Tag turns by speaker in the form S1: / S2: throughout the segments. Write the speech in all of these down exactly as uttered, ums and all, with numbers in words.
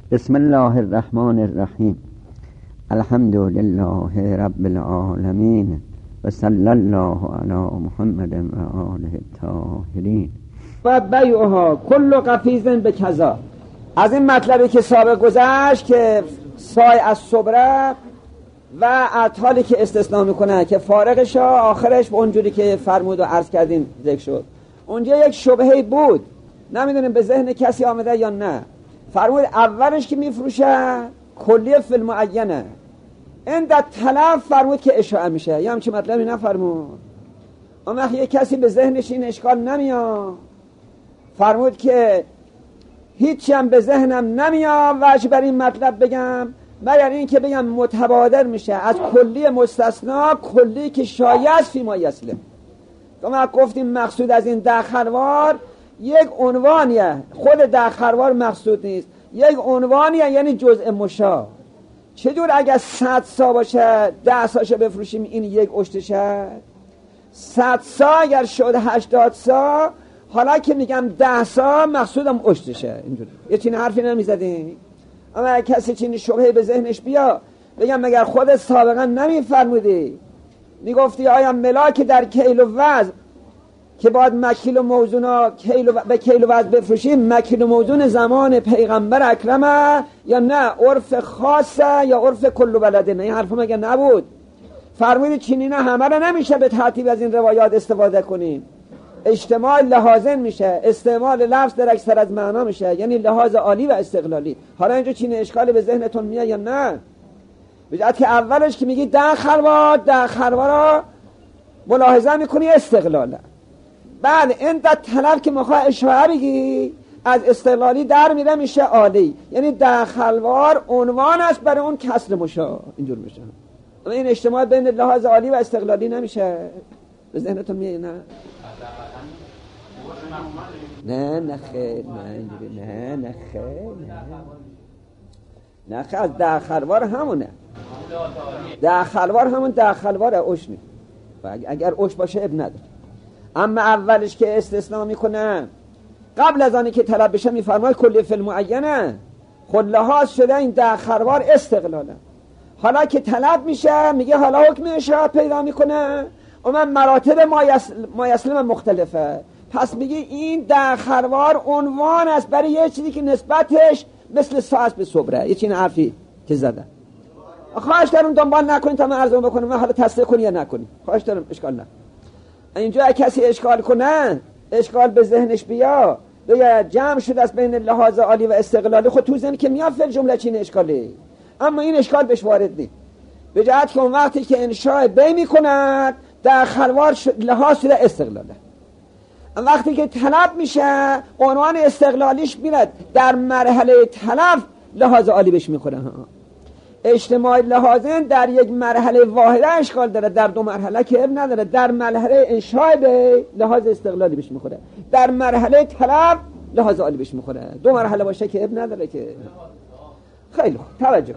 S1: بسم الله الرحمن الرحیم. الحمد لله رب العالمین و صلی الله علی محمد و آله الطاهرین.
S2: و بیعها کل قفیز به کذا. از این مطلبی که سابق گذشت که سای از صبره و اطهالی که استثناء میکنه که فارغش آخرش به اونجوری که فرمود و عرض کردیم ذکر شد. اونجا یک شبهه بود، نمیدونیم به ذهن کسی آمده یا نه. فرمود اولش که میفروشه کلی فی المعینه، این در طلب فرمود که اشاعه میشه، یا همچه مطلبی نفرمود. اما وقتی یک کسی به ذهنش این اشکال نمیاد، فرمود که هیچی هم به ذهنم نمیاد وجه بر این مطلب بگم مگر این که بگم متبادر میشه از کلی مستثنا کلی که شایع فی ما یسله. ما گفتیم مقصود از این دخلوار یک عنوانیه، خود دخلوار مقصود نیست، یک عنوانیه، یعنی جزء مشا. چجور اگر صد سا باشه ده ساشو بفروشیم این یک اشتشه؟ صد سا اگر شد هشتاد سا، حالا که میگم ده سا مقصودم اشتشه. اینجوری یه چین حرفی نمیزدیم. اما اگر کسی چین شبهه به ذهنش بیا بگم مگر خودت سابقا نمیفرمودی میگفتی آیا ملاک در کیل و وزن که باید مکیل و موزونا کیل و به کیل و وزن بفروشیم مکیل و موزون زمان پیغمبر اکرمه یا نه عرف خاصه یا عرف کل بلده؟ نه این حرف مگه نبود؟ فرمودی چینی نه همه را نمیشه به ترتیب از این روایات استفاده کنیم، اجتماع لحاظن میشه، استعمال لفظ در اکثر از معنا میشه، یعنی لحاظ عالی و استقلالی. حالا اینجا چین اشکالی به ذهنتون میاد یا نه؟ بجد که اولش که میگی ده خلوار ده خلوار را ملاحظه میکنی استقلاله، بعد این در طلب که میخواه اشاعه بگی از استقلالی در میره میشه عالی، یعنی ده خلوار عنوان است برای اون کسر مشا. اینجور میشه. اما این اجتماع بین لحاظ عالی و استقلالی نمیشه. به ذهنتون میاد نه؟ نه نه خیر نه اینجوری نه نه خیر نه نه خیر. از ده خلوار همونه، ده خلوار همون ده خلوار اوش نی و اگر اوش باشه اب نداره. اما اولش که استثناء میکنه قبل از آنی که طلب بشه میفرماید کلی فی المعینه، خود لحاظ شده این ده خلوار استقلاله. حالا که طلب میشه میگه حالا حکم اشاعه پیدا میکنه و من مراتب مایسلم مختلفه، پس میگه این ده خلوار عنوان است برای یه چیزی که نسبتش مثل ساعت به صبره. یه چین حرفی که زده خواهش دارم دنبال نکنید تا من عرضم بکنم، من حالا تصدیق کنی یا نکنی، خواهش دارم اشکال نه. اینجا کسی اشکال کنه اشکال به ذهنش بیا بیا جمع شده از بین لحاظ عالی و استقلالی، خود تو ذهن که میاد فعل جمله چین اشکالی، اما این اشکال بهش وارد نیست. به جهت که اون وقتی که انشاء بی میکند در خلوار لحاظ شده استقلاله، وقتی که طلب میشه عنوان استقلالیش میرد در مرحله طلب لحاظ عالی بهش میخوره. اجتماع لحاظن در یک مرحله واحده اشکال داره، در دو مرحله که اب نداره. در مرحله انشاء به لحاظ استقلالی بهش میخوره، در مرحله طلب لحاظ عالی بهش میخوره. دو مرحله باشه که اب نداره که. خیلی خوب توجه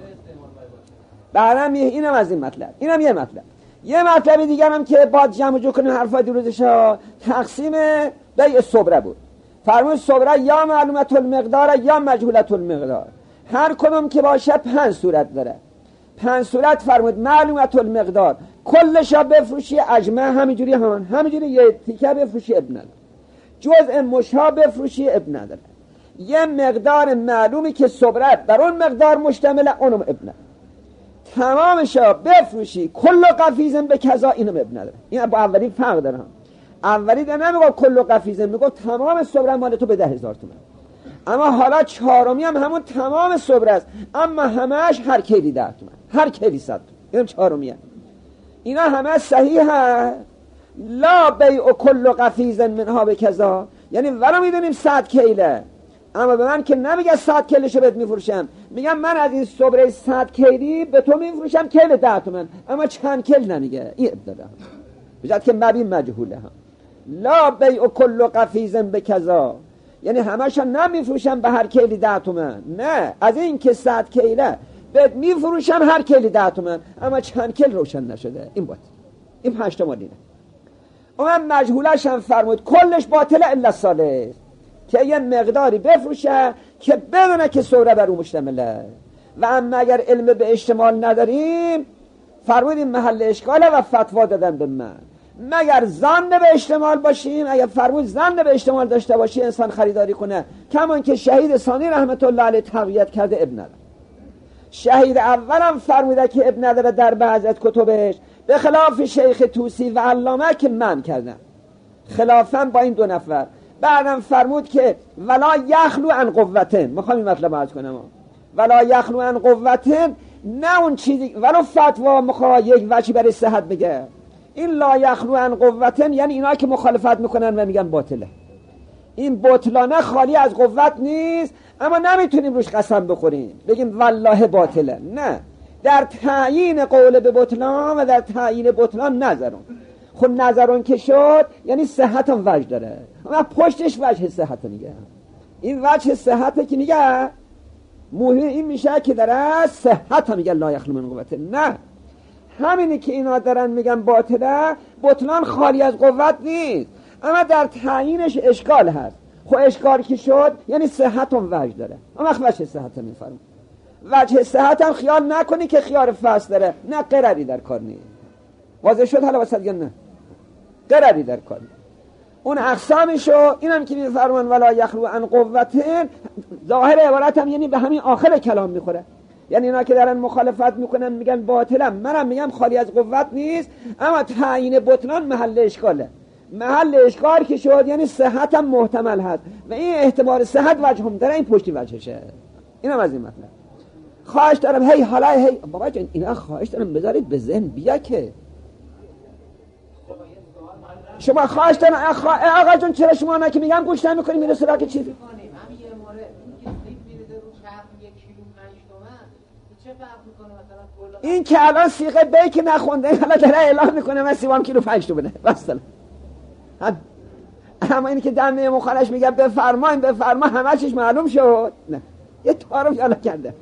S2: بعدم اینم از این مطلب. اینم یه مطلب. یه مطلب دیگر هم که باید جمع جو کنیم حرفای دیروزش ها، تقسیم بیع صبره بود. فرمود صبره یا معلومت المقدار یا مجهولت المقدار، هر کدوم که باشه پنج صورت داره. پنج صورت فرمود معلومت المقدار کلش ها بفروشی اجمع همینجوری همان همینجوری یه تیکه بفروشی اب نداره، جزء مشا بفروشی اب نداره، یه مقدار معلومی که صبره بر اون مقدار مشتمله اونم اب نداره، تمامشا بفروشی کل قفیزن به کذا اینم اب نداره. این با اولی فرق داره. هم اولی ده نمیگو کل قفیزن، میگو تمام صبره مال تو به ده هزار تومن. اما حالا چهارمی هم همون تمام صبره است، اما همش هر کیلی ده تومن، هر کیلی صد تومن. اینم چهارمی هم. اینا همه صحیحه. لا بیع کل قفیزن منها به کذا، یعنی ولو میدونیم صد کیله، اما به من که نمیگه صد کیلشو بهت میفروشم، میگم من از این صبره صد کیلی به تو میفروشم کیل ده تومن، اما چند کیل نمیگه. این ابتدا بجد که مبین مجهوله. هم لا بیع کل قفیزن به کذا، یعنی همشا نمیفروشم به هر کیلی ده تومن، نه از این که صد کیله بهت میفروشم هر کیلی ده تومن، اما چند کیل روشن نشده. این بود این پنج تا مالینه. اما مجهولش هم فرمود کلش باطله الا صالح، که یه مقداری بفروشه که بدونه که سوره بر او مشتمله. و اما اگر علم به اشتمال نداریم فرمودیم محل اشکاله و فتوا دادن به من. مگر ظن به اشتمال باشیم، اگر فرمود ظن به اشتمال داشته باشی انسان خریداری کنه، کمان که شهید ثانی رحمت الله علیه تقویت کرده ابن نداره. شهید اولم فرموده که ابن نداره در بعض از کتبش، به خلاف شیخ طوسی و علامه که من کردن خلافم با این دو نفر. بعدم فرمود که ولا یخلو عن قوتن، میخوام این مطلب عرض کنم، ولا یخلو عن قوتن، نه اون چیزی ولو فتوا میخواد یک وجهی برای صحت بگه. این لا یخلو عن قوتن یعنی اینا که مخالفت میکنن و میگن باطله. این بطلانه خالی از قوت نیست، اما نمیتونیم روش قسم بخوریم بگیم والله باطله. نه، در تعیین قول به بطلان و در تعیین بطلان نظرون. خود نظرون که شد یعنی صحت هم وجه داره، اما پشتش وجه صحت میگه. این وجه صحت که میگه مهم این میشه که در صحت هم میگه لا یخلو من قوته. نه، همینی که اینا دارن میگن باطله، بطلان خالی از قوت نیست، اما در تعیینش اشکال هست. خب اشکال که شد یعنی صحت هم وجه داره، اما وجه صحت هم میفرم. وجه صحت هم خیال نکنی که خیار فصل داره، نه قراری در کار نیست. واضح شد حالا واسه یا نه؟ قراری در کار نیست. اون اقسامشو اینم که میفرمان ولا یخلو عن قوتن، ظاهر عبارت هم یعنی به همین آخر کلام میخوره. یعنی اینا که دارن مخالفت میکنن میگن باطلم، منم میگم خالی از قوت نیست، اما تعیین بطلان محل اشکاله. محل اشکال که شد یعنی صحت هم محتمل هست و این احتمال صحت وجه هم داره، این پشتی وجهشه. اینم از این مطلب. خواهش دارم هی حالا هی بابا جان اینا خواهش دارم بذارید به ذهن بیا که شما خواهش دارم آقا جون چرا شما نه که میگم گوش نمیکنی میره سراغ چیزی. این که الان سیغه بی که نخونده حالا داره اعلام میکنه من سیوام کیلو پنج تو بده بستلا. اما اینی که دمه مخالش میگه بفرماین بفرما همه چیش معلوم شد، نه یه تعارف یالا کرده.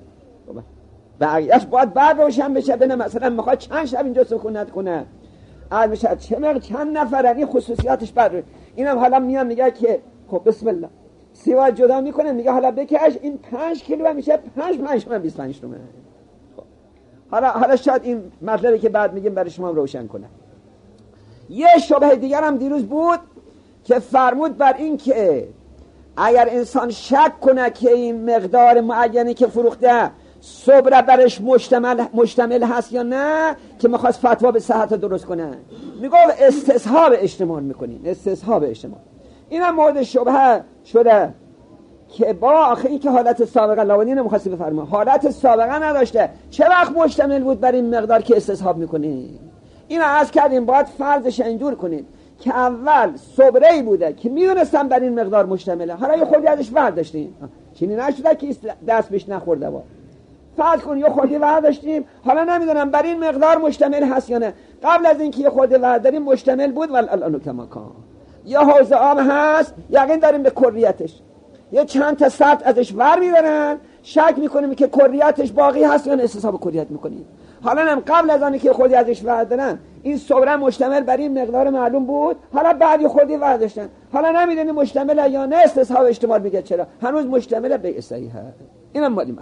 S2: بقیهش باید بعد روشن بشه. بینه مثلا میخواد چند شب اینجا سکونت کنه عرض میشه چه مقدار چند نفرن، این خصوصیاتش بعد اینم حالا میام میگه که خب بسم الله سیوا جدا میکنه میگه حالا بکش این پنج کیلو میشه پنج پنج من بیست و پنج تومن. حالا حالا شاید این مطلبی که بعد میگیم برای شما روشن کنه. یه شبهه دیگر هم دیروز بود که فرمود بر این که اگر انسان شک کنه که این مقدار معینی که فروخته صبر برش مشتمل مشتمل هست یا نه، که میخواست فتوا به صحت درست کنه، میگه استصحاب اجتماع میکنین. استصحاب اجتماع اینم مورد شبهه شده که با آخه این که حالت سابقه لاونی نمیخواستی بفرما، حالت سابقه نداشته، چه وقت مشتمل بود بر این مقدار که استصحاب میکنین؟ اینو عرض کردیم باید فرضش اینجور کنید که اول صبره‌ای بوده که میدونستم بر این مقدار مشتمله، حالا یه خودی ازش برداشتیم، چینی نشده که دست بهش نخورده با. فرض کن یه خودی برداشتیم حالا نمیدونم بر این مقدار مشتمل هست یا نه. قبل از اینکه یه خودی برداریم مشتمل بود ولی الان کما کان. یه حوض آب هست یقین داریم به کلیتش، یه چند تا سطح ازش ور می‌دارن، شک می‌کنیم که کلیتش باقی هست یا نه، استصحاب کلیت می‌کنیم. حالا هم قبل از آنی که خودی ازش بردارن این صبره مشتمل بر این مقدار معلوم بود، حالا بعدی خودی برداشتن حالا نمیدونی مشتمل یا نه، استصحاب اجتماع میگه چرا هنوز مشتمل به صحیح هست. اینم مالی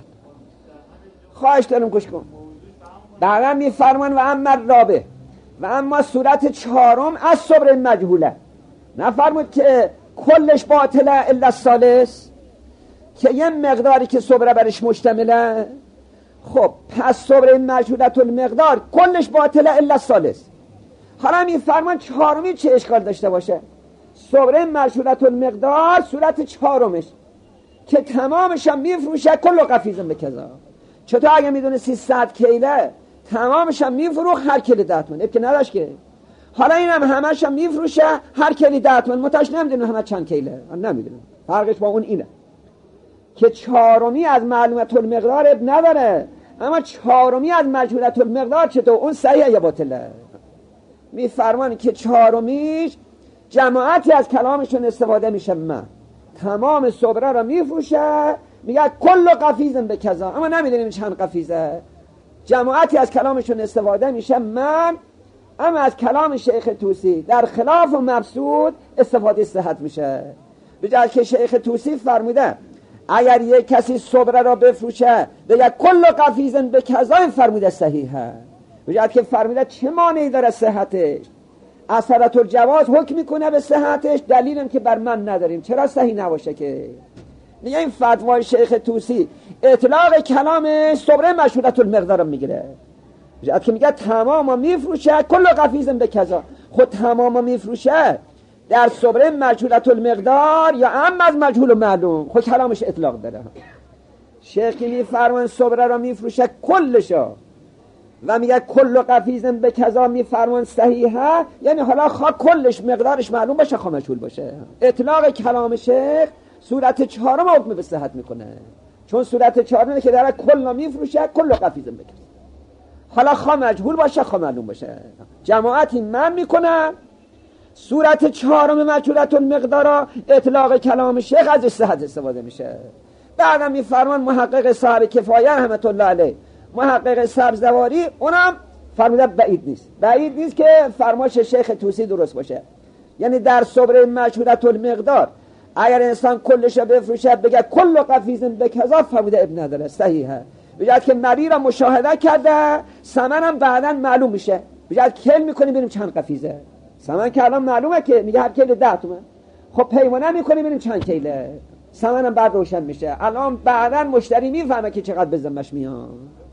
S2: خواهش دارم گوش کن. بعدم میفرمان و اما رابع و اما صورت چهارم از صبر مجهوله، نفرمود که کلش باطله الا الثالث، که یه مقداری که صبر برش مشتمله. خب پس صبر مجهولت المقدار کلش باطله الا الثالث. حالا میفرمان چهارمی چه اشکال داشته باشه؟ صبر مجهولت المقدار صورت چهارمش که تمامش هم میفروشه کل قفیزم به کذا. چطور اگه میدونه سیصد کیله تمامش هم میفروخ هر کلی ده تومن که نداشت که، حالا اینم همش هم میفروشه هر کلی ده تومن، متاش نمیدونه همه چند کیله، نمیدونه. فرقش با اون اینه که چهارمی از معلومت المقدار اب نداره، اما چهارمی از مجهولت المقدار چطور اون صحیح یا باطله. میفرمان که چهارمیش جماعتی از کلامشون استفاده میشه، من تمام صبره را میفروشه میگه کل قفیزم به کذا، اما نمیدونیم چند قفیزه. جماعتی از کلامشون استفاده میشه من، اما از کلام شیخ طوسی در خلاف و مبسوط استفاده صحت میشه. بجای که شیخ توسی فرموده اگر یک کسی صبره را بفروشه بگه کل قفیزن به کذا، فرموده صحیحه. بجای که فرموده چه مانعی داره صحتش؟ اثرت الجواز حکم میکنه به صحتش، دلیلم که بر من نداریم، چرا صحیح نباشه که؟ میگه این فتوای شیخ توسی اطلاق کلام صبره مشهورت المقدار رو میگیره. بجای که میگه تماما میفروشه کل قفیزن به کذا، خود تماما میفروشه در صبره مجهولت المقدار یا ام از مجهول و معلوم، خود کلامش اطلاق داره. شیخی میفرمان صبره را میفروشه کلشا و میگه کل قفیزن به کذا، میفرمان صحیحه، یعنی حالا خواه کلش مقدارش معلوم باشه خواه مجهول باشه. اطلاق کلام شیخ صورت چهارم حکم به صحت میکنه، چون صورت چهارمه که داره کل میفروشه کل قفیزن به کذا، حالا خواه مجهول باشه خواه معلوم باشه. جماعتی من میکنه صورت چهارم مجهولت المقدار اطلاق کلام شیخ از صحت استفاده میشه. بعدم میفرمان محقق صاحب کفایه رحمت الله علیه، محقق سبزواری، اونم فرموده بعید نیست، بعید نیست که فرمایش شیخ توسی درست باشه. یعنی در صبر مجهولت المقدار اگر انسان کلش بفروشه بگه کل قفیزن به کذا، فرموده ابن نداره، صحیحه. بجاید که مری را مشاهده کرده ثمن هم بعداً معلوم میشه، بجاید کل میکنیم ببینیم چند قفیزه. ثمن که الان معلومه که میگه هر کیل ده تومن، خب پیمانه میکنیم ببینیم چند کیله، ثمن هم بعد روشن میشه. الان بعداً مشتری میفهمه که چقدر به ذمش میاد.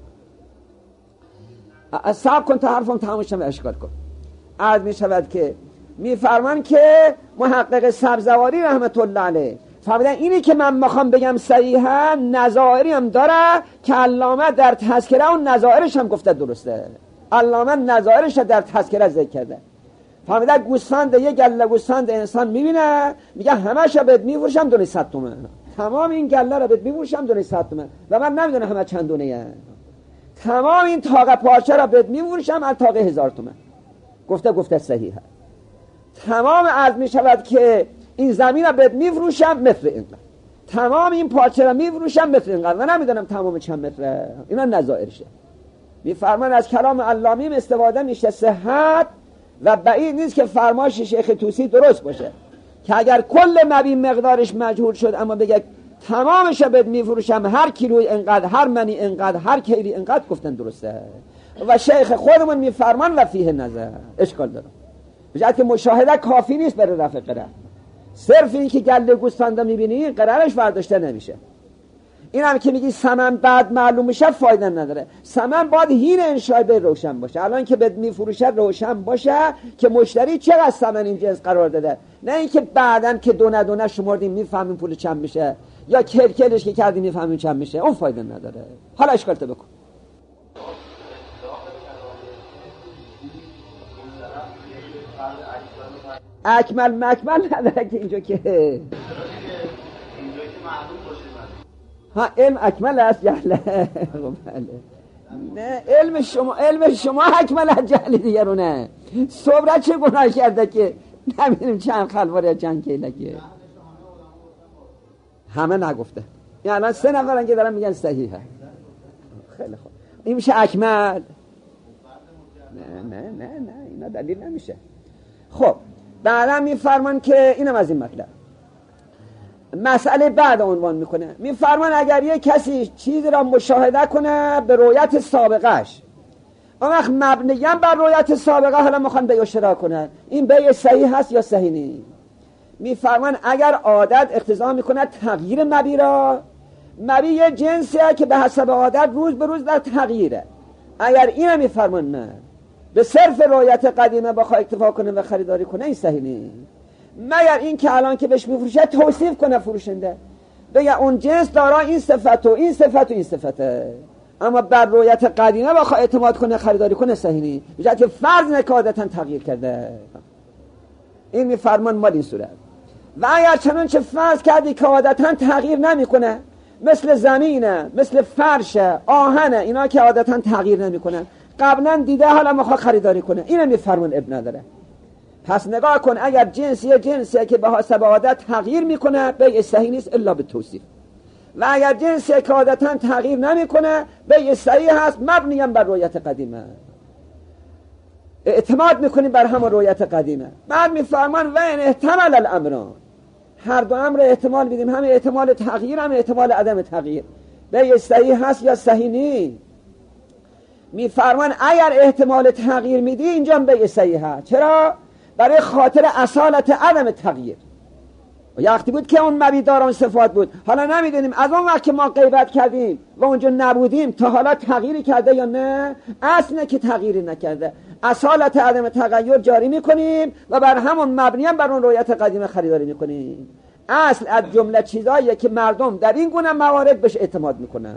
S2: صبر کن تا حرفم تمام شه اشکال کن. عرض میشود که میفرمان که محقق سبزواری رحمت الله علیه فرمودن اینی که من میخوام بگم صحیحه، نظائری هم داره که علامه در تذکره اون نظائرش هم گفته درسته. علامه نظائرش در تذکره ذکر کرده. فرموده گوسفند یه گله گوسفند انسان میبینه میگه همش رو بهت میفروشم دونه صد تومن، تمام این گله رو بهت میفروشم دونه صد تومن و من نمیدونم همه چند دونه، تمام این تاقه پارچه رو بهت میفروشم از تاقه هزار تومن. گفته گفته صحیحه. تمام عرض میشود که این زمین رو بهت میفروشم متر اینقدر، تمام این پارچه رو میفروشم متر اینقدر و نمیدونم تمام چند متره. اینا نظائرشه. میفرمان از کلام علامه استفاده میشه صحت و بعید نیست که فرمایش شیخ توسی درست باشه که اگر کل مبی مقدارش مجهول شد اما بگه تمامش بهت میفروشم هر کیلوی اینقدر، هر منی اینقدر، هر کیلی اینقدر، گفتن درسته. و شیخ خودمون میفرمان و فیه نظر، اشکال داره. بجاید که مشاهده کافی نیست برای رفع قرار، صرف این که گله گوسفند میبینی قرارش برداشته نمیشه. این هم که میگی ثمن بعد معلوم میشه فایده نداره. ثمن باید هین انشای به روشن باشه، الان که بهت میفروشه روشن باشه که مشتری چقدر ثمن این جنس قرار داده، نه اینکه بعدن که دونه دونه شمردیم میفهمیم پول چند میشه یا کل کلش که کردیم میفهمیم چند میشه، اون فایده نداره. حالا اشکالت بکن. اکمل مکمل نداره که اینجا که ها علم اکمل است جهله. نه علم شما علم شما اکمل است جهل دیگرونه. صبره چه گناه کرده که نمیدونیم چند خلوار یا چند کیلگه، همه نگفته. یعنی الان سه نفرن که دارن میگن صحیحه. خیلی خوب این میشه اکمل. نه نه نه نه اینا دلیل نمیشه. خب بعدا میفرمان که اینم از این مطلب مسئله بعد عنوان میکنه. میفرمان اگر یک کسی چیزی را مشاهده کنه به رویت سابقش، اون وقت مبنیاً بر رویت سابقه حالا میخوان بیع اشتراک کنه، این بیع صحیح هست یا صحیح نیست؟ میفرمان اگر عادت اقتضا میکنه تغییر مبی را، مبی یه جنسیه که به حسب عادت روز به روز در تغییره، اگر اینو میفرمان نه به صرف رویت قدیمه بخواه اکتفا کنه و خریداری کنه، این صحیح نیست. مگر این که الان که بهش میفروشه توصیف کنه فروشنده، بگه اون جنس دارا این صفت و این صفت و این صفته، اما بر رویت قدیمه بخواه اعتماد کنه خریداری کنه صحیح نیست، بجای که فرض نکادتا تغییر کرده. این میفرمان مال این صورت. و اگر چنانچه فرض کردی که عادتا تغییر نمیکنه، مثل زمینه، مثل فرشه، آهنه، اینا که عادتا تغییر نمیکنن، قبلا دیده حالا میخواد خریداری کنه، اینو میفرمان ابن نداره. پس نگاه کن اگر جنسیه جنسیه که به حسب عادت تغییر میکنه بیع صحیح نیست الا به توصیف، و اگر جنسیه که عادتا تغییر نمیکنه بیع صحیح هست مبنیاً بر رویت قدیمه، اعتماد میکنیم بر همون رویت قدیمه. بعد میفرمان و این احتمال الامران، هر دو امر احتمال میدیم، هم احتمال تغییر هم احتمال عدم تغییر. به صحیح هست یا صحیح نیست؟ میفرمان اگر احتمال تغییر میدی اینجا به صحیح هست. چرا؟ برای خاطر اصالت عدم تغییر. یا وقتی بود که اون مبیداران صفات بود، حالا نمیدونیم از اون وقت که ما غیبت کردیم و اونجا نبودیم تا حالا تغییری کرده یا نه. اصلا که تغییری نکرده، اصالت عدم تغییر جاری میکنیم و بر همون مبنی هم بر اون رویت قدیم خریداری میکنیم. اصل از جمله چیزاییه که مردم در این گونه موارد بهش اعتماد میکنن.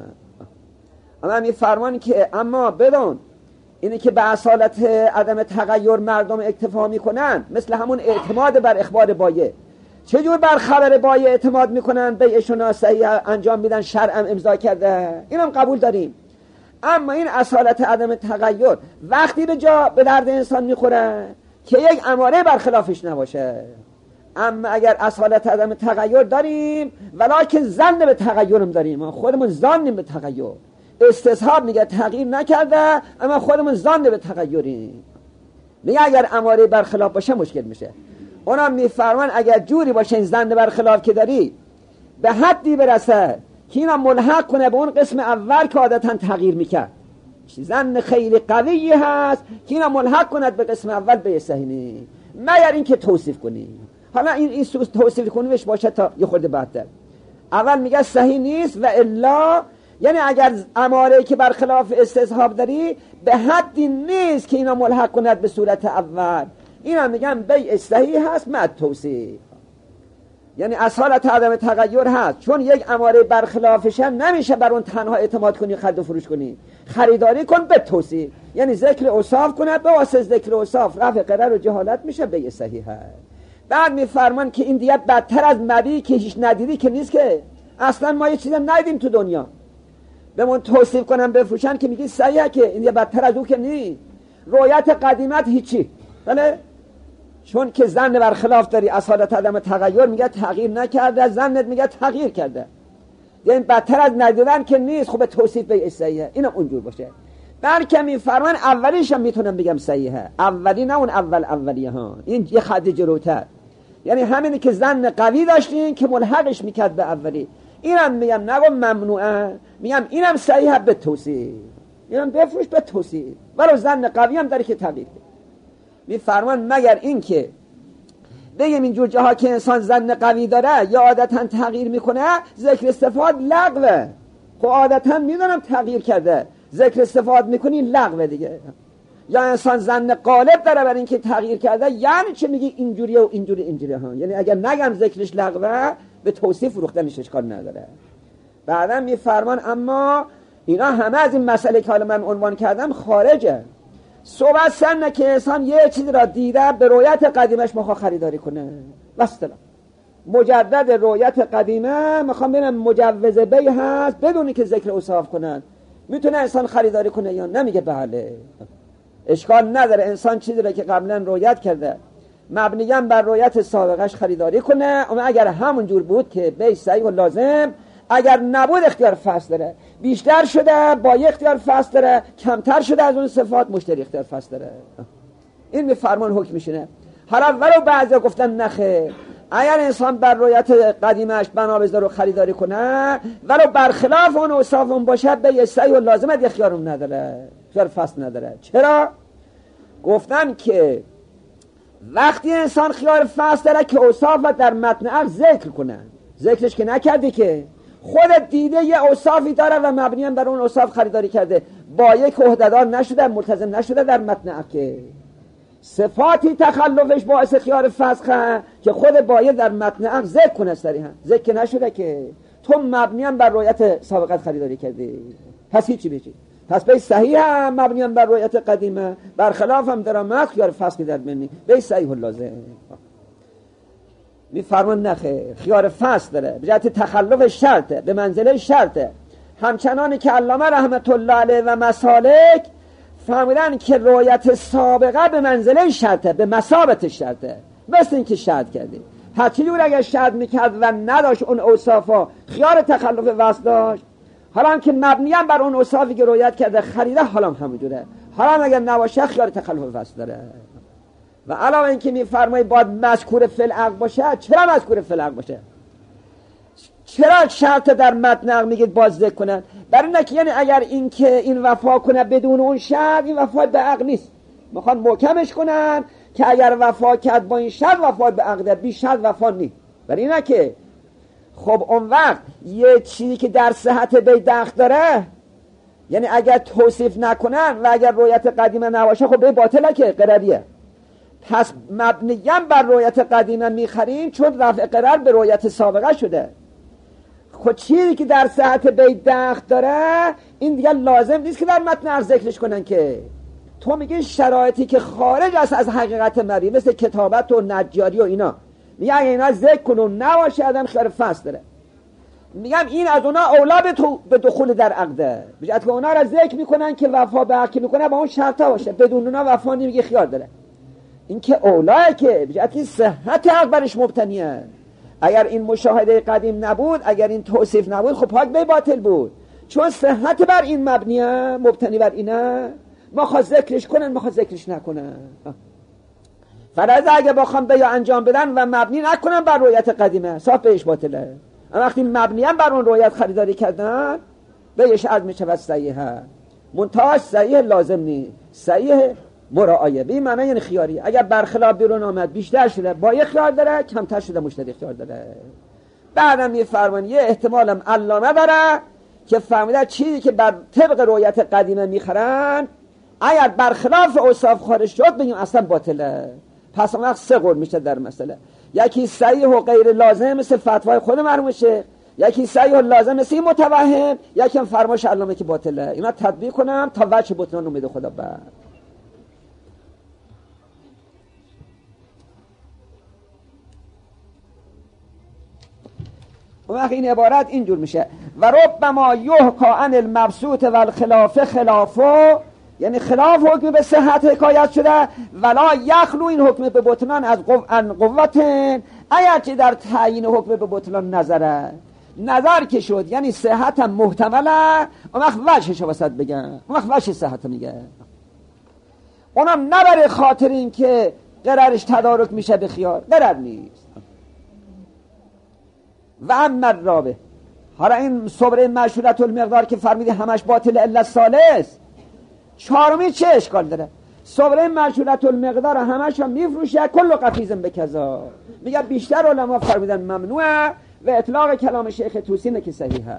S2: اما میفرمان که اما بدون اینی که به اصالت عدم تغییر مردم اکتفا میکنن، مثل همون اعتماد بر اخبار بایع. چجور بر خبر بایع اعتماد میکنن؟ بیعشون صحیح انجام میدن، شرعم امضا کرده، اینم قبول داریم. اما این اصالت عدم تغییر وقتی به جا به درد انسان میخوره که یک اماره برخلافش نباشه. اما اگر اصالت عدم تغییر داریم ولکن ظن به تغییرم داریم، ما خودمون ظنیم به تغییر، استصحاب میگه تغییر نکرده اما خودمون ظن به تغییریم. میگه اگر اماره برخلاف باشه مشکل میشه. اونم میفرمان اگر جوری باشه این ظن برخلاف که داری به حدی برسه که اینا ملحق کنه به اون قسم اول که عادتا تغییر میکرد، ظن خیلی قوی هست که اینا ملحق کند به قسم اول به صحیح نیست، مگر اینکه توصیف کنی. حالا این این توصیف کنیش باشه تا یه خورده بعدتر. اول میگه صحیح نیست و الا، یعنی اگر اماره که برخلاف استصحاب داری به حدی نیست که اینا ملحق کند به صورت اول، اینا میگن بیع صحیح هست مع توصیف. یعنی اصالت عدم تغییر هست، چون یک اماره برخلافش نمیشه بر اون تنها اعتماد کنی خرید و فروش کنی. خریداری کن به توصیف، یعنی ذکر اوصاف کند، به واسطه ذکر اوصاف رفع قرار و جهالت میشه بیع صحیح هست. بعد میفرمان که این دیگه بدتر از مبیعی که هیچ ندیدی که نیست، که اصلا ما یه چیز ندیدیم تو دنیا بهمون توصیف کنن بفروشن که میگی صحیحه، که این دیگه بدتر از او که نیست. رویت قدیمت هیچی، بله، چون که ظن برخلاف داری، اصالت عدم تغییر میگه تغییر نکرده، ظنت میگه تغییر کرده، یعنی بدتر از ندیدن که نیست. خب توصیف به صحیحه، اینم اونجور باشه. بلکه میفرمان اولیش هم میتونم بگم صحیحه، اولی نه اون اول اولیه ها، این یه خط جلوتر. یعنی همینی که ظن قوی داشتین که ملحقش میکرد به اولی، اینم میگم نگم ممنوعه، میگم اینم صحیحه به توصیف، اینم بفروش به توصیف، ولو ظن قوی هم داره که تغییر کنه. میفرمان مگر این که بگیم اینجور جاها که انسان ظن قوی داره یا عادتا تغییر میکنه، ذکر استفاد لغوه. خب عادتا میدونم تغییر کرده، ذکر استفاد میکنی لغوه دیگه. یا انسان ظن غالب داره برای اینکه تغییر کرده، یعنی چه میگی اینجوریه و اینجوری اینجوری ها، یعنی اگر نگم ذکرش لغوه به توصیف فروختنش اشکال نداره. بعدا میفرمان اما اینا همه از این مسئله که حالا من عنوان کردم خارجه. صحبت سنه که انسان یه چیزی را دیده به رویت قدیمش میخواد خریداری کنه، واسطلا مجدد رویت قدیمه میخوام ببینم مجوز بی هست بدونی که ذکر اوصاف کنن، میتونه انسان خریداری کنه یا نمیگه بله، اشکال نداره انسان چیزی را که قبلا رویت کرده مبنیاً بر رویت سابقش خریداری کنه. اما اگر همون جور بود که بی صحیح و لازم، اگر نبود اختیار فصل داره، بیشتر شده با یک اختیار فصل داره، کمتر شده از اون صفات مشتری اختیار فصل داره. این به فرمان حکم میشینه. حالا ولو بعضی گفتن نخیر، اگر انسان بر رویت قدیمش بنا بذاره خریداری کنه ولو برخلاف اون اوصاف اون باشه به صحیح و لازمت اختیار اون نداره، اختیار فصل نداره. چرا؟ گفتن که وقتی انسان خیار فصل داره که اوصاف در متن عقل ذکر کنه، ذکرش که نکردی که خودت دیده یه اوصافی داره و مبنیاً بر اون اوصاف خریداری کرده، با یک عهده‌دار نشده، ملتزم نشده در متن عقل، صفاتی تخلفش باعث خیار فسخه که خود باید در متن عقل ذکر کنه صریحا، ذکر نشده که تو مبنیاً بر رویت سابقت خریداری کردی، پس هیچی بچی. پس بی صحیح هم مبنیاً بر رویت قدیمه، برخلاف هم در متن خیار فسخی در منی بی صحیح و لازم. میفرمان نخه، خیار فصل داره به جهت تخلف شرطه، به منزله شرطه. همچنانی که علامه رحمت الله علیه و مسالک فهمیدن که رویت سابقه به منزله شرطه، به مثابت شرطه، مثل این که شرط کردی. حتی جور اگر شرط میکرد و نداشت اون اوصافا، خیار تخلف وصل داشت، حالا هم که مبنیاً بر اون اوصافی که رویت کرده خریده، حالا هم همونجوره، حالا هم اگر نباشه خیار تخلف وصل داره. و علاوه اینکه میفرمایید باید مذکور فی العقد باشه، چرا مذکور فی العقد باشه؟ چرا شرط در متن عقد میگید باز ذکر کنن؟ برای اینه که یعنی اگر این که این وفا کنه بدون اون شرط، این وفا به عقد نیست. میخوان محکمش کنن که اگر وفا کرد با این شرط وفا به عقد، بی شرط وفا نیست. برای اینه که خب اون وقت یه چیزی که در صحت بی دخل داره، یعنی اگر توصیف نکنن و اگر رویت قدیمه نباشه، خب به باطله که قراریه. پس مبنیاً بر رویت قدیمه میخریم چون رفع قرار به رویت سابقه شده. خود چیزی که در صحت بی دخل داره این دیگه لازم نیست که در متن عرض ذکرش کنن که تو میگی شرایطی که خارج است از حقیقت مبنی مثل کتابت و نجاری و اینا، میگه اگه اینا ذکر کنون نباشه آدم خیار فصل داره. میگم این از اونا اولا به, تو به دخول در عقده، بجد که اونا را ذکر میکنن که وفا به عقد میکنه با اون شرطا باشه، بدون اونا وفا نمیگه خیار داره. این که اولاه که بجد که صحت عقد برش مبتنیه. اگر این مشاهده قدیم نبود، اگر این توصیف نبود، خب پاک به باطل بود. چون صحت بر این مبنیه، مبتنی بر اینه، ما خواست ذکرش کنن، ما خواست ذکرش نکنن. فرض اگه بخوام بیا انجام بدن و مبنی نکنن بر رویت قدیمه، صاف بهش باطله. اما وقتی مبنی هم بر اون رویت خریداری کردن، بهش عرض میشه و صحیحه. منتهاش صحیح لازم نیست، صحیح مراعیه. به این معنی یعنی خیاری. اگر برخلاف بیرون آمد بیشتر شده با یه خیار داره، کمتر شده مشتری خیار داره. بعدم میفرمان یه احتمالم علامه داره که فهمیده چیزی که بر طبق رویت قدیمه میخرن اگر برخلاف اوصاف خارج شد بگیم اصلا باطله. پس اون وقت سه قول میشه در مسئله. یکی صحیح و غیر لازم مثل فتوای خود مرحوم شیخ، یکی صحیح و لازم مثل این متوهم، یکی هم فرمایش علامه که باطله. اینا تطبیق کنم تا وجه بطلان امید خدا بعد. اون وقت این عبارت اینجور میشه و ربما یحکا عن المبسوط و الخلاف خلافو، یعنی خلاف حکم به صحت حکایت شده، ولا یخلو این حکم به بطلان از قو... قوتن، اگرچه در تعیین حکم به بطلان نظره نظر که شد، یعنی صحت هم محتمله، اون وقت وجهش وسط بگن، اون وقت وجه صحت میگه. اونم نبره خاطر این که قرارش تدارک میشه به خیار، قرار نیست. و اما رابه، حالا این صبر مشهورت المقدار که فرمیدی همش باطل الا ثالث، چهارمی چه اشکال داره؟ صبر مشهورت المقدار همش هم میفروشه کل قفیزم به کذا. میگه بیشتر علما فرمیدن ممنوعه و اطلاق کلام شیخ توسی اینه که صحیحه.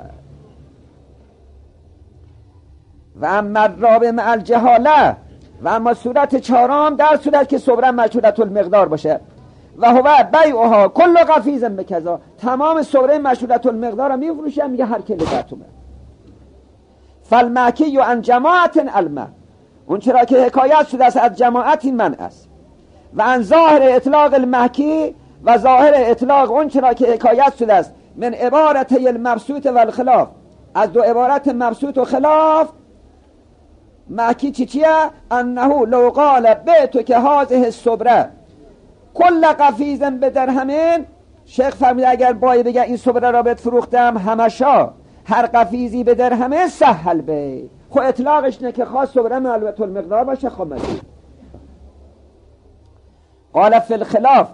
S2: و اما رابه مع الجهاله، و اما صورت چهارم در صورت که صبر مشهورت المقدار باشه و هو بیعها کل قفیزم به کذا، تمام صبر مشهورت المقدار رو میفروشه، میگه هر کلی ده تومن. فالمحکی عن جماعت علمه، اون چرا که حکایت شده است از جماعتی من است. و عن ظاهر اطلاق المحکی، و ظاهر اطلاق اون چرا که حکایت شده است من عبارت المبسوط و الخلاف، از دو عبارت مبسوط و خلاف. محکی چی چیه؟ انه لو قال بیتو که هذه الصبره کل قفیزم به درهمین، شیخ فرمید اگر بایی بگه این صبره را بهت فروختم همشا هر قفیزی به درهمه سهل بی، خو اطلاقش نه که خاص صبره معلومت المقدار باشه خامدی. قال فی الخلاف،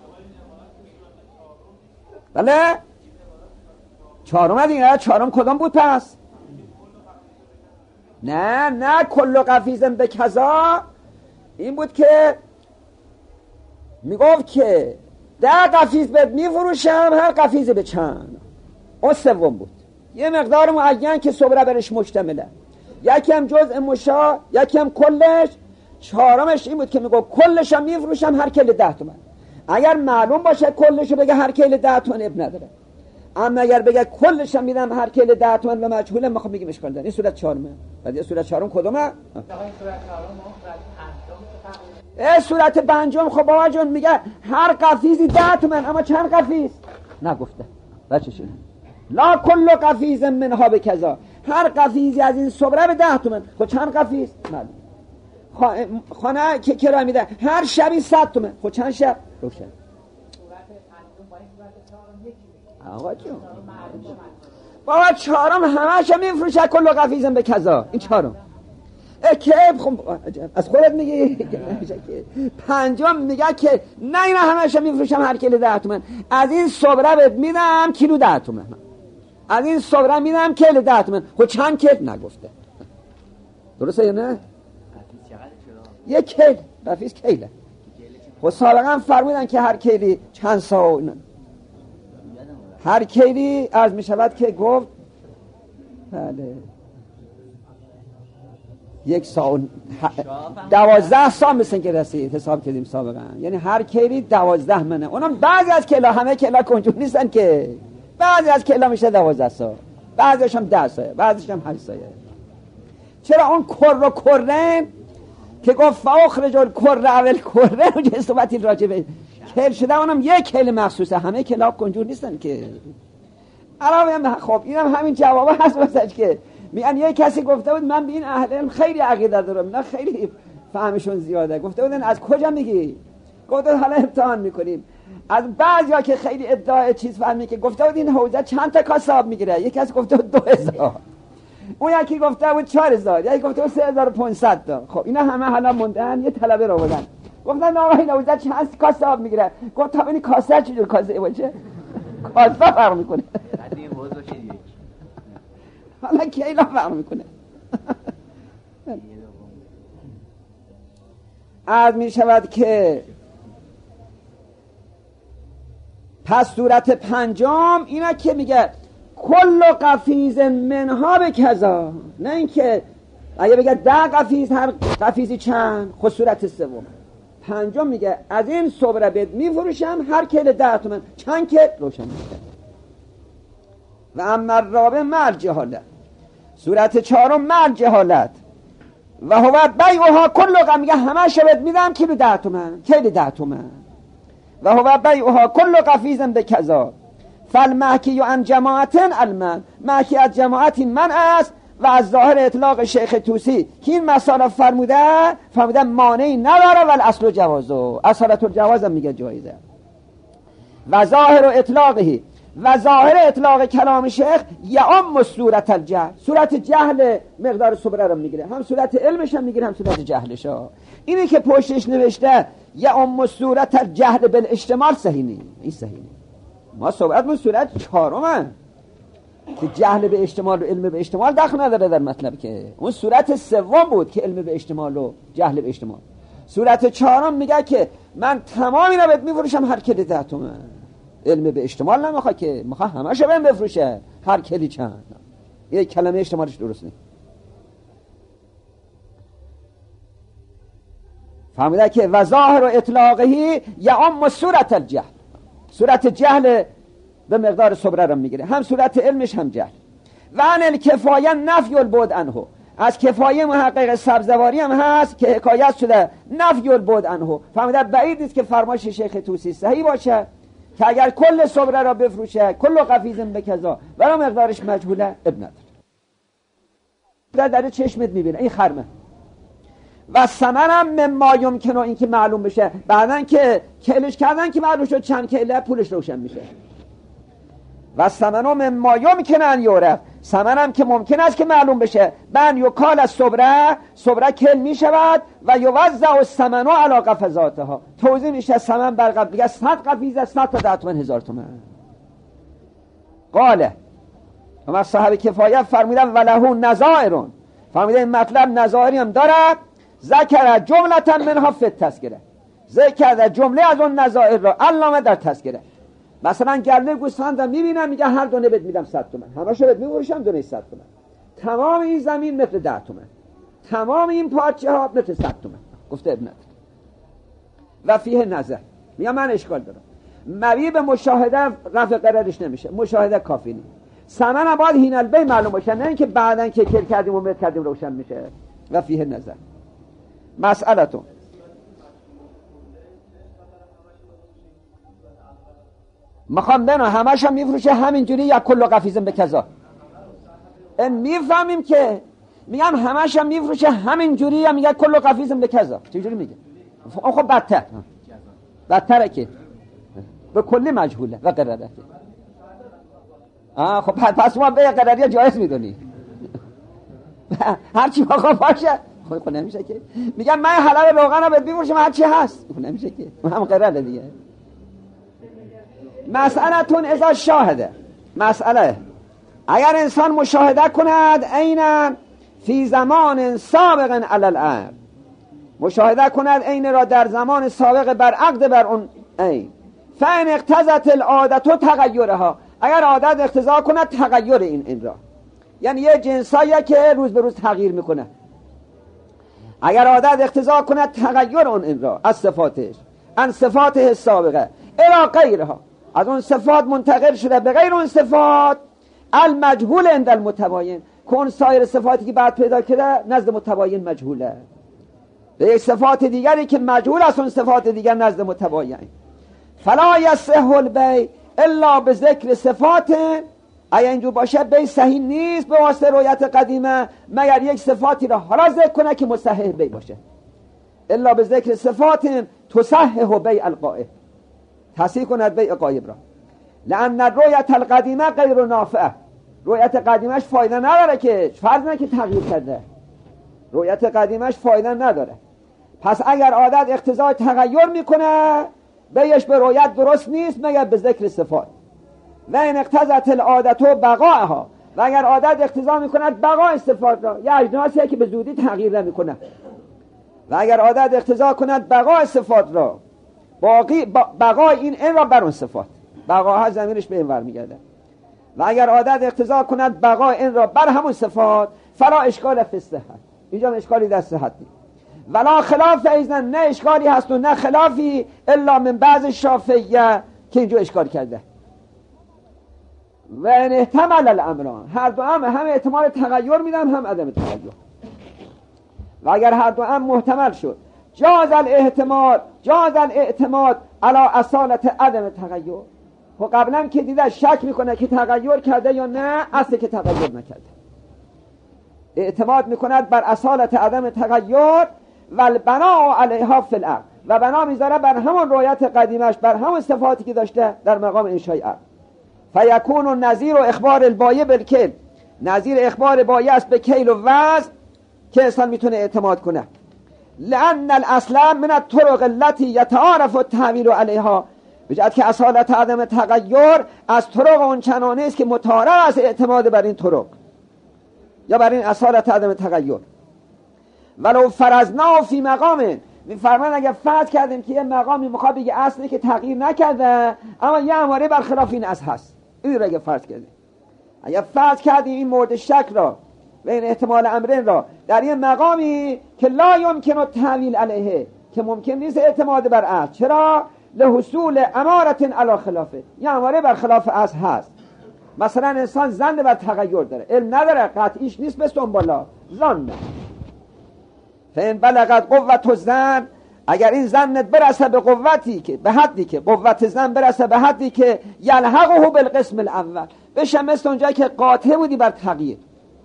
S2: بله چهارم دیگه، چهارم کدام بود پس؟ نه نه کل قفیزم به کذا این بود که میگفت که ده قفیز بهت میفروشم هر قفیز به چند. اون سوم بود، یه مقدار معین که صبره برش مشتمله، یکی هم جزء مشا، یکی هم کلش. چهارمش این بود که میگفت کلش هم میفروشم هر کل ده تومن. اگر معلوم باشه کلشو بگه هر کل ده تومن اب نداره، اما اگر بگه کلش هم میدم هر کل ده تومن و مجهوله، میخوام بگیم اشکال داره. این صورت چهارمه. بعد صورت چهارم کدومه؟ ای صورت پنجم. خب بابا جون میگه هر قفیزی ده تومن، اما چند قفیز نگفته. بچه‌ش لا کل قفیز منها به کذا، هر قفیزی از این صبره به ده تومن. خب چند قفیز؟ معلوم. خانه که کرایه میده هر شبی صد تومن. خب چند شب؟ روشن. آقا جون بابا چهارم همش میفروشه کل قفیزم به کذا. این چهارم. که خب از خودت میگی. پنجم میگه که نه اینا همشو میفروشم هر کیلو ده تومن، از این صبره بهت میدم کیلو ده تومن، از این صبره میدم کیلو ده تومن. خب چند کیل نگفته، درسته یا نه؟ یک کیل رفیس کیله. خب سابقا فرمودن که هر کیلی چند سا، هر کیلی از میشود که گفت بله یک سا دوازده سا مثل که رسید حساب کردیم سابقا، یعنی هر کیلی دوازده منه. اونم بعضی از کیلا، همه کیلا کنجور نیستن که، بعضی از کیلا میشه دوازده سا، بعضیش هم ده سا، بعضیش هم هشت سایه. چرا اون کر و کرن که گفت فاخرج الکر اول کرن و چه صحبتی راجع به کل شده، اونم یک کل مخصوصه، همه کلا کنجور نیستن که. علاوه هم خب اینم همین جوابه هست واسه که میگن یه کسی گفته بود من به این اهل علم خیلی عقیده دارم، نه خیلی فهمشون زیاده. گفته بودن از کجا میگی؟ گفته حالا امتحان میکنیم. از بعضیا که خیلی ادعای چیز فهمی که گفته بود این حوزه چند تا کاسه آب میگیره، یکی کسی گفته بود دو هزار، اون یکی گفته بود چهار هزار، یکی گفته بود سه هزار و پانصد تا. خب اینا همه حالا موندن، یه طلبه رو بودن گفتن آقا این حوزه چند کاسه آب میگیره؟ گفت تا این کاسه چجور کاسه باشه؟ کاسه فرق میکنه. حالا کیلا فرق میکنه. عرض می شود که پس صورت پنجم اینا که میگه کل قفیز منها به کذا، نه اینکه اگه بگه ده قفیز هر قفیزی چند. خود صورت سوم پنجم میگه از این صبره بد میفروشم هر کیل ده تومن، چند کیل روشن میشه. و اما رابع مر جهالت، صورت چهارم مر جهالت و هو بیعها کل، میگه همه شبت میدم کیلو ده تومن، کیلو ده تومن. و هو بیعها کل قفیزن به کذا فالمحکی عن جماعت المن، محکی از جماعتی من است. و از ظاهر اطلاق شیخ طوسی که این مسائل فرموده فرموده مانعی نداره ولی اصل و جوازو، اصالت الجواز هم میگه جایزه. و ظاهر و اطلاقهی، و ظاهر اطلاق کلام شیخ یعم صورت الجهل، صورت جهل مقدار صبره رو میگیره، هم صورت علمش هم میگیره هم صورت جهلش ها. اینی که پشتش نوشته یعم صورت الجهل بالاجتمال صحیح نیست، این صحیح نیست. ما صحبتمون صورت چهارمه که جهل به اجتمال و علم به اجتمال دخل نداره در مطلب، که اون صورت سوم بود که علم به اجتمال و جهل به اجتمال. صورت چهارم میگه که من تمام اینا بهت میفروشم هر کلی ده تومن، علم به اجتمال نمیخواد که میخواد همه‌شو بهم بفروشه هر کلی چند. یه کلمه اجتمالش درست نیست. فهمیده که و ظاهر و اطلاقهی یعم صورت الجهل، صورت جهل به مقدار صبره رو میگیره، هم صورت علمش هم جهل. و عن الکفایه نفی البعد عنه، از کفایه محقق سبزواری هم هست که حکایت شده نفی البعد عنه. فهمیده بعید نیست که فرمایش شیخ طوسی صحیح باشه که اگر کل صبره را بفروشه کل قفیزم به کذا ولی مقدارش مجهوله اب نداره، در چشمت میبینه این خرمه. و ثمنم مما یمکنه، این که معلوم بشه بعدن که کلش کردن که معلوم شد چند کله پولش روشن میشه. و ثمنم مما یمکنه ان یعرف، ثمنم که ممکن است که معلوم بشه بن یکال از صبره، صبره کل میشود و یوزع الثمن علی قفزاتها، توزیع میشه ثمن بر قفیز، دیگه صد قفیز است، صد تا ده تومن هزار تومن. قاله و صاحب کفایه فرمودن ولهو نظائرون، فرمودن این مطلب نظائری هم دارد. ذکر جملتا منها فی التذکره، ذکر جمله از اون نظائر را علامه در تذکره. مثلا گله گوسفند رو میبینم میگه هر دونه بهت میدم صد تومن، همه‌شو بهت میفروشم دونه صد تومن، تمام این زمین مثل ده تومن، تمام این پارچه ها مثل صد تومن. گفته ابن و فیه نظر، میگم من اشکال دارم، مبی به مشاهده رفع قرارش نمیشه، مشاهده کافی نیست. ثمن باید هین البی معلوم باشه، نه اینکه بعدن که کل کردیم و مت کردیم روشن میشه. و فیه نظر مسئلتون میخوام بنا همش هم میفروشه همینجوری یا کل قفیزم به کذا. میفهمیم که میگم همش هم میفروشه همینجوری یا میگه کل قفیزم به کذا، چجوری میگه؟ خب بدتر بدتره که به کلی مجهوله و قراره. آه خب پس ما به قراری جایز میدونی هرچی بخواه باشه خب خب نمیشه که. میگم من حلب روغن رو بهت میفروشم هر چی هست. خب نمیشه که. هم قراره دیگه. مسئله تون اذا شاهده. مسئله اگر انسان مشاهده کند عینا فی زمان سابق علی الامر، مشاهده کند عین را در زمان سابق بر عقد بر اون عین، فان اقتضت العادت تغیرها، اگر عادت اقتضا کند تغییر این این را، یعنی یه جنسایی که روز به روز تغییر میکنه، اگر عادت اقتضا کند تغییر اون این را از صفاتش، ان صفاته سابقه الی غیرها، از اون صفات منتقل شده به غیر اون صفات المجهول عند المتباین، که اون سایر صفاتی که بعد پیدا کرده نزد متباین مجهوله، به یک صفات دیگری که مجهول است اون صفات دیگر نزد متباین. فلا یصح البیع الا به ذکر صفات، اگر اینجور باشه بیع صحیح نیست به واسطه رویت قدیمه مگر یک صفاتی را حالا ذکر کنه که مصحح بیع باشه، الا به ذکر صفات تصحح بیع القائم، تصحیح کند بیع غایب را، لان رویت القدیمه غیر نافعه، رویت قدیمش فایده نداره که فرض نه که تغییر کرده، رویت قدیمش فایده نداره. پس اگر عادت اقتضای تغییر میکنه بیش به رویت درست نیست مگر به ذکر صفات. و این اقتضت العادت و بقاها، و اگر عادت اقتضا میکند بقای صفات را، یه اجناسیه که به زودی تغییر نمیکنه، و اگر عادت اقتضا کند بقای صفات را، باقی بقای این این را بر اون صفات، بقاها زمینش به این ور میگرده، و اگر عادت اقتضا کند بقای این را بر همون صفات فلا اشکال فی الصحت، اینجا اشکالی در صحت نیست، ولا خلاف ایزن، نه اشکالی هست و نه خلافی الا من بعض شافعیه که اینجا اشکال کرده. و ان احتمل الامران، هر دو هم هم احتمال تغییر میدن هم عدم تغییر، و اگر هر دو هم محتمل شد جاز الاحتمال جاز الاعتماد علی اصالت عدم تغییر، و قبلا که دیده شک میکنه که تغییر کرده یا نه، اصل که تغییر نکرده، اعتماد میکند بر اصالت عدم تغییر و البناء علیها فی العقل، و بنا میذاره بر همون رویت قدیمش، بر همون صفاتی که داشته در مقام انشای عقل. فیکون النظیر و اخبار البایع بالکیل، نظیر اخبار بایع است به کیل و وزن که انسان میتونه اعتماد کنه، لان الاصل من الطرق التي یتعارف التحویل علیها، بجد که اصالت عدم تغییر از طرق اون چنانه است که متعارف از اعتماد بر این طرق یا بر این اصالت عدم تغییر. ولو فرضنا فی مقام، میفرمان اگر فرض کردیم که یه مقامی میخواد بگه اصلی که تغییر نکرده اما یه اماره برخلاف این اصل هست، این رو اگر فرض کردیم، اگر فرض کردیم این مورد شک را و این احتمال امرین را در یه مقامی که لا یمکن التحویل علیه، که ممکن نیست اعتماد بر اصل، چرا؟ لحصول امارت علی خلافه، یه اماره برخلاف اصل هست، مثلا انسان ظن بر تغییر داره، علم نداره، قطعیش نیست، مثل اون بالا ظن. فین بلغت قوت الظن، اگر این ظنت برسه به قوتی که به حدی که قوت ظن برسه به حدی که یلحقه بالقسم الاول، بشه مثل اونجایی که قاطع بودی بر تغییر،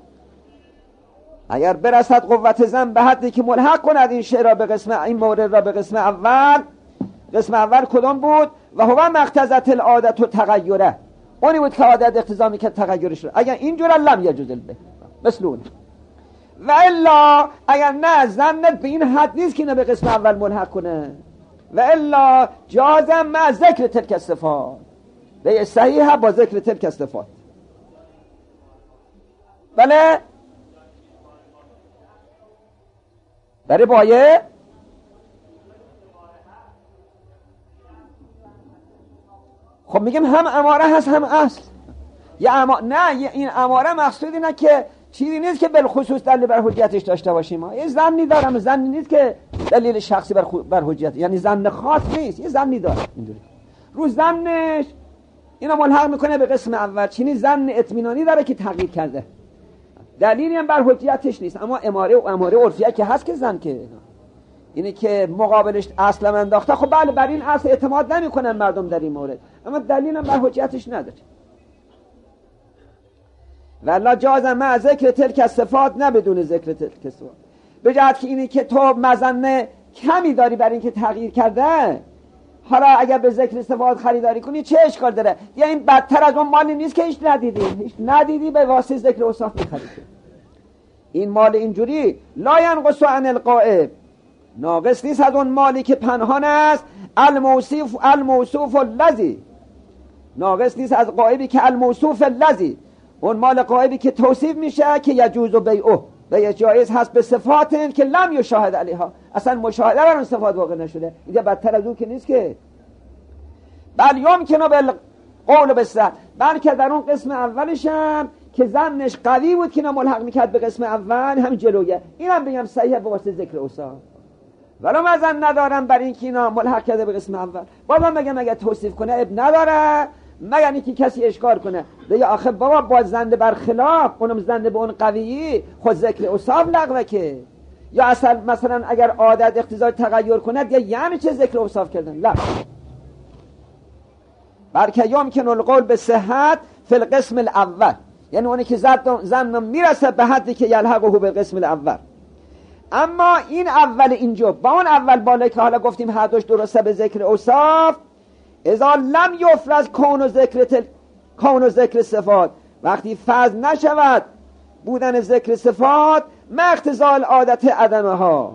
S2: اگر برسد قوت ظن به حدی که ملحق کند این شی را به قسم، این مورد را به قسم اول. قسم اول کدام بود؟ و هو مقتضت العادت و تغییره، اونی بود که عادت اقتضا میکرد تغییرش رو، اگر اینجور لم یجوز البیع مثل اون. و الا اگر نه ظنت به این حد نیست که اینو به قسم اول ملحق کنه، و الا جازم مع ذکر تلک صفات، به صحیح با ذکر تلک صفات. بله برای بایع خب میگم هم اماره هست هم اصل، یا اما نه این اماره مقصود اینه که چیزی نیست که بالخصوص دلیل بر حجیتش داشته باشیم، یه ظنی دارم، ظنی نیست که دلیل شخصی بر, خو... بر حجیت، یعنی ظن خاص نیست، یه ظنی داره اینجوری رو ظنش اینو ملحق میکنه به قسم اول، چینی ظن اطمینانی داره که تغییر کرده، دلیلی هم بر حجیتش نیست، اما اماره و اماره عرفیه که هست که ظن که اینه که مقابلش اصلا انداخته، خب بله بر این اصل اعتماد نمیکنن مردم در این مورد، اما دلیل هم بر حجیتش نداره. والله جازم مع ذکر تلک صفات، نه بدون ذکر تلک صفات، به جهت که اینی که تو مظنه کمی داری برای اینکه تغییر کرده، حالا اگر به ذکر صفات خریداری کنی چه اشکال داره؟ یا این بدتر از اون مالی نیست که هیچ ندیدی، هیچ ندیدی به واسطه ذکر اوصاف می‌خری. این مال اینجوری لا ینقص عن الغائب، ناقص نیست از اون مالی که پنهان است. الموصوف الموصوف الذی، ناقص نیست از غایبی که الموصوف الذی، اون مال غایبی که توصیف میشه که یجوز بیعه، و جایز هست به صفات که لم یشاهد علیها، اصلا مشاهده بر اون صفات واقع نشده. اینجا بدتر از اون که نیست که بل یمکنه بالقول بالصحت، بلکه در اون قسم اولش هم که ظنش قوی بود که ملحق میکرد به قسم اول، همین جلویه، اینم بگم صحیحه به واسطه ذکر اوصاف، ولو مزن ندارم بر این که اینا ملحق کرده به قسم اول. بازم مگه مگه توصیف کنه اب نداره، مگر اینکه کسی اشکال کنه دیگه آخه بابا با زنده برخلاف اونم زنده به اون قویی خود ذکر اوصاف لغوه که، یا اصلا مثلا اگر عادت اقتضای تغییر کنه دیگه یعنی چه ذکر اوصاف کردن؟ لا، بلکه یمکن القول به صحت فی القسم الاول، یعنی اونی که زن میرسه به حدی که یلحقه به قسم الاول. اما این اول اینجا با اون اول بالای که حالا گفتیم هر دوش درسته به ذکر اوصاف، اذا لم یفرض کون و ذکر تل... کون و ذکر صفات، وقتی فرض نشود بودن ذکر صفات ما اقتضاء عادت عدمه ها،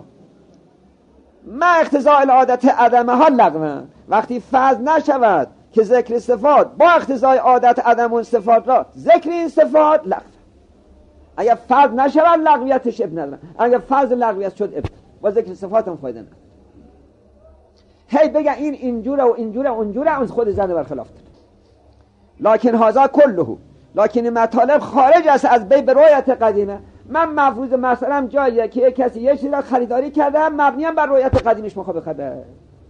S2: ما اقتضاء عادت عدمه ها لغوه، وقتی فرض نشود که ذکر صفات با اقتضای عادت عدم اون صفات را ذکر این صفات لغو، اگر فرض نشود لغویتش ابن ندارن، اگر فرض لغویت شد ابن با ذکر صفات هم فایده نداره. هی بگه این اینجوره و اینجوره و اونجوره، اون خود زنده برخلاف داره. لکن هذا کله، لکن این مطالب خارج است از بی برایت قدیمه. من مفروض مثلا جاییه که یک کسی یک چیز را خریداری کرده مبنی هم بر رؤیت قدیمش میخواد بخره،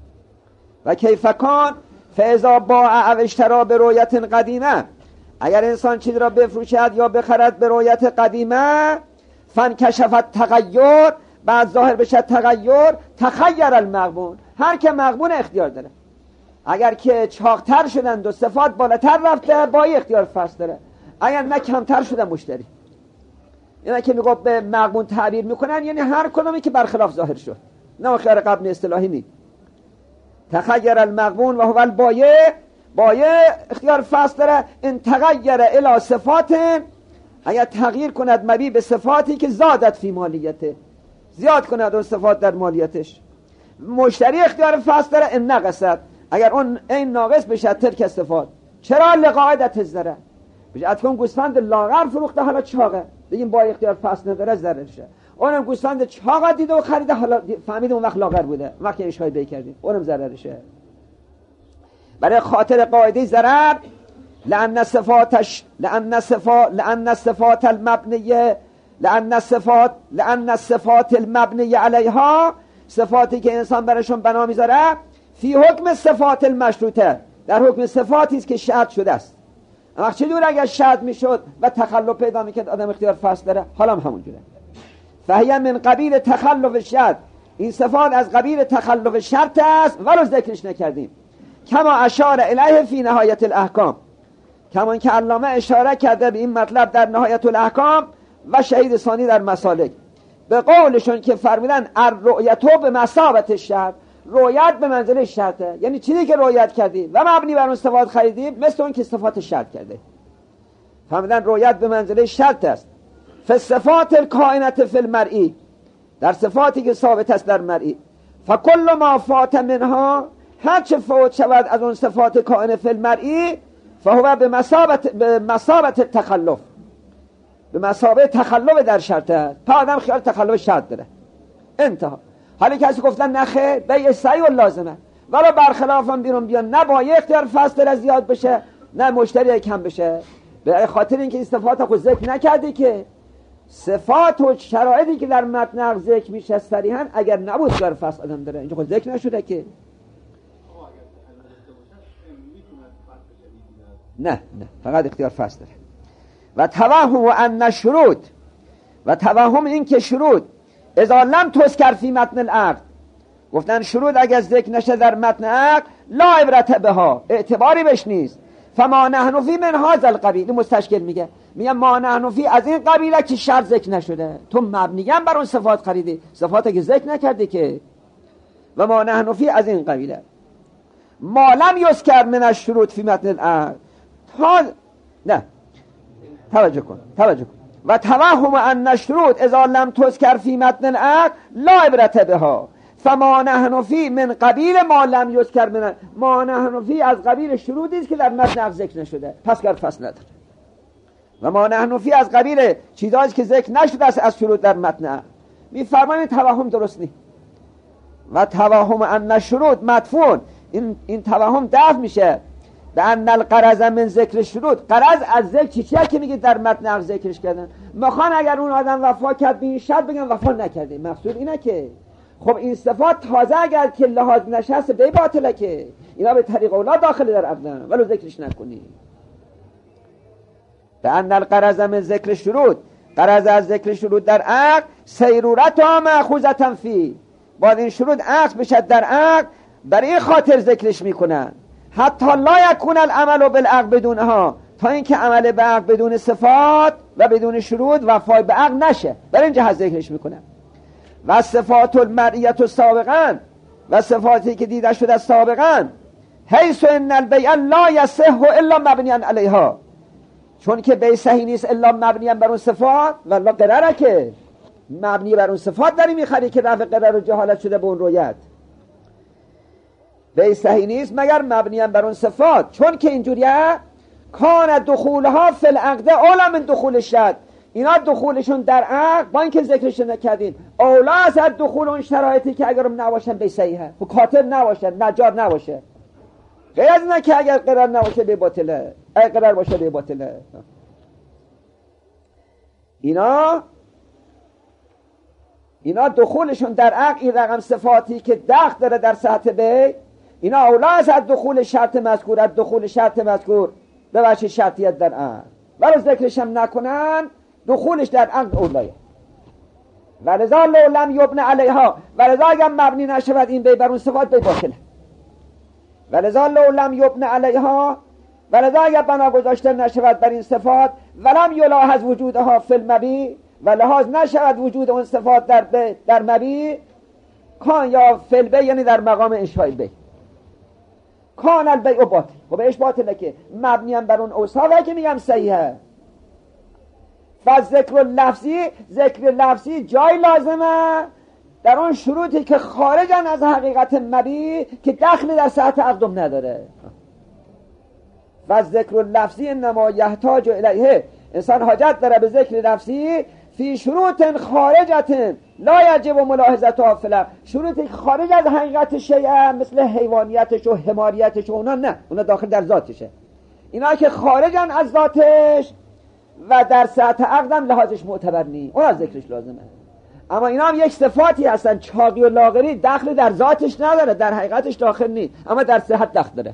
S2: و کیف کان فاذا باع او اشترى به رؤیت قدیمه، اگر انسان چیز را بفروشد یا بخرد به رؤیت قدیمه، فانکشفت تغییر، بعد ظاهر بشه تغییر، تخیر المغبون، هر که مغبون اختیار داره. اگر که چاقتر شدند و صفات بالاتر رفته با اختیار فصل داره، اگر نه کمتر شده مشتری. اینا که میگفت به مغبون تعبیر میکنن یعنی هر کدومی که برخلاف ظاهر شد، نه خیار قبل اصطلاحی نی. تخیر المغبون و هو البایع، بایع اختیار فصل داره. ان تغیر الی صفات، اگر تغییر کند مبی به صفاتی که زادت فی مالیته، زیاد کند اون صفات در مالیتش. مشتری اختیار فصل داره. ان نقصت، اگر اون این ناقص بشه ترک صفات، چرا لقاعدت الزره، بشه اتکن گوسفند لاغر فروخته حالا چاقه، بگیم با اختیار فصل نداره ضررشه. اونم گوسفند چاقه دیده و خریده، حالا فهمید اون وقت لاغر بوده، وقتی اشهای بی کردیم، اونم ضررشه. برای خاطر قاعده ضرر، لأن صفاتش لأن صفات لأن صفات المبنیه لأن صفات لأن صفات المبنیه علیها، صفاتی که انسان برشون بنا میذاره، فی حکم صفات المشروطه، در حکم صفاتی است که شرط شده است. اما چه دور اگر شرط میشد و تخلف پیدا میکرد آدم اختیار فصل داره، حالا هم همونجوره. فهی من قبیل تخلف شرط، این صفات از قبیل تخلف شرط است ولو ذکرش نکردیم. کما اشار الیه فی نهایت الاحکام، کما که علامه اشاره کرده به این مطلب در نهایت الاحکام و شهید ثانی در مسالک، به قولشون که فرمودن الرؤیتو به مثابت الشرط، رؤیت به منزله شرطه، یعنی چیزی که رؤیت کردی و مبنی بر اون صفات خریدی مثل اون که صفات شرط کرده. فرمودن رؤیت به منزله شرط است. فصفات الکائنات فی المرئی، در صفاتی که ثابت است در مرئی، فکل ما فات منها، هر چه فوت شود از اون صفات کائن فی المرئی، فهو به مثابت به مثابت تخلف، به مثابه تخلف در شرط است. تا آدم خیال تخلف شرط داره، انتها. حالی کسی گفتن نخه بیع سعی و لازمه، ولی برخلاف هم بیرون بیان، نه با اختیار فصل زیاد بشه نه مشتری کم بشه، به خاطر اینکه صفات خود ذکر نکردی که صفات و شرایطی که در متن ذکر میشه صریحا، اگر نبود اختیار فصل آدم داره، اینجا خود ذکر نشده که نه نه فقط اختیار فصل داره. و توهم ان شروط، و توهم این که شروط اذا لم تذکر فی متن العقد، گفتن شروط اگر ذکر نشه در متن عقد، لا عبرت بها، اعتباری بهش نیست. فما نحن فی من هذا القبیل، مستشکل میگه میگه ما نحن فی از این قبیله که شرط ذکر نشده، تو مبنیاً بر اون صفات خریدی، صفاتی که ذکر نکردی که. و ما نحن فی از این قبیله ما لم یذکر من الشروط فی متن العقد، تا نه توجه کن توجه کن و توهم ان الشروط اذا لم تذکر فی متن العقد لا عبرت بها فما نحن فی من قبیل ما لم یذکر من ما نحن فی از قبیل شروطی است که در متن عقد ذکر نشده، پس کار فصل نداره. و ما نحن فی از قبیل چیزایی که ذکر نشده است از شروط در متن عقد. میفرمایند توهم درست نیست. و توهم ان الشروط مدفون، این این توهم دفع میشه به ان الغرض من ذکر شروط. غرض از ذکر چی چیه که میگه در متن عقد ذکرش کردن؟ میخوان اگر اون آدم وفا کرد به این شرط بگن وفا نکرده. مقصود اینه که خب این صفات تازه اگر که لحاظ نشسته به باطله، که اینا به طریق اولاد داخل در عقدن ولو ذکرش نکنی. به ان الغرض من ذکر شروط، غرض از ذکر شروط در عقد سیرورت ها مأخوذة فی، باید این شروط عقد بشد در عقد، برای این خاطر ذکرش میکنن حتی لا یکون العمل بالعقد بدونها، تا اینکه عمل به عقد بدون صفات و بدون شروط وفای به عقد نشه، برای این جهت ذکرش میکنن. و صفات المرئیت سابقا، و صفاتی که دیده شده سابقا، حیث ان البیع لا یصح الا مبنیا علیها، چون که بیع صحیح نیست الا مبنیا بر اون صفات، والله قراره که مبنی بر اون صفات داری میخری که رفع قرار و جهالت شده به اون رویت. بیع صحیح نیست مگر مبنیا بر اون صفات، چون که اینجوریه کان دخولها فی العقد اولا من دخول الشرط، اینا دخولشون در عقد با اینکه ذکرش نکردین اولا از دخول اون شرایطی که اگرم نباشن بیع صحیحه، و کاتب نباشه، نجار نباشه، غیر از اینه که اگر قرار نباشه به باطله، اگر قرار باشه به باطله. اینا اینا دخولشون در عقد این رقم صفاتی که دخل داره در سطح بیع، اینا اولا از دخول شرط مذکور، از دخول شرط مذکور به وجه شرطیت در عقد، ولی ذکرش هم نکنن دخولش در عقد اولایه. ولذا لو لم یبن علیها، ولذا اگر مبنی نشود این بیع بر اون صفات بیع باطله. ولذا لو لم یبن علیها، ولذا اگر بنا گذاشته نشود بر این صفات، ولم یلاحظ وجودها فی المبیع، و لحاظ نشود وجود اون صفات در بیع در مبیع، کان یا فی البیع یعنی در مقام انشاء بیع، کان البیع باطل. خب ایش باطله که مبنی هم بر اون اوصافه که میگم صحیحه. فذکر لفظی، ذکر لفظی جای لازمه در اون شروطی که خارجن از حقیقت مبیع که دخلی در ساعت عقدم نداره. فذکر لفظی انما یحتاج الیه، انسان حاجت داره به ذکر لفظی فی شروط خارجت لا یجب ملاحظتها فی العقد، شروطی خارج از حقیقت شیء مثل حیوانیتش و حماریتش و اونا نه، اونا داخل در ذاتشه. اینا که خارجن از ذاتش و در ساعت عقدم لحاظش معتبر نی، اونا ذکرش لازمه. اما اینا هم یک صفاتی هستن، چاقی و لاغری دخل در ذاتش نداره، در حقیقتش داخل نی، اما در صحت دخل داره.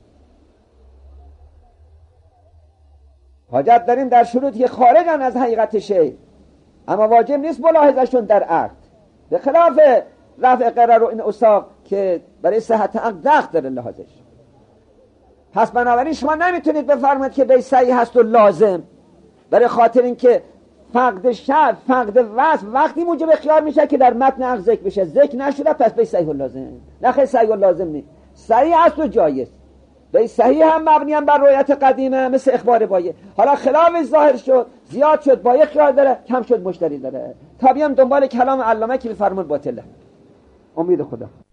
S2: حاجت داریم در شروطی که خارجن از حقیقت شیء، اما واجب نیست ملاحظهشون در عقد، به خلاف رفع قرار و این اوصاف که برای صحت عقد دخل داره لحاظش. پس بنابراین شما نمیتونید بفرمایید که بیع صحیح هست و لازم، برای خاطر اینکه فقد شرط، فقد وصف وقتی موجب خیار میشه که در متن عقد ذکر بشه، ذکر نشده پس بیع صحیح و لازم. نه خیلی صحیح و لازم نیست، صحیح هست و جایز. بیع صحیح هم مبنی هم بر رویت قدیمه مثل اخبار بایع، حالا خلاف ظاهر شد، زیاد شد، بایع خیار داره، کم شد مشتری داره، تا بیام دنبال کلام علامه که میفرمون باطله. امید خدا.